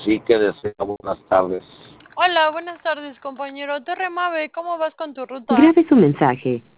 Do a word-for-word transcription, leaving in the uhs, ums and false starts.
sí que desea buenas tardes. Hola, buenas tardes, compañero. Torre Mave, ¿cómo vas con tu ruta? Grabe su mensaje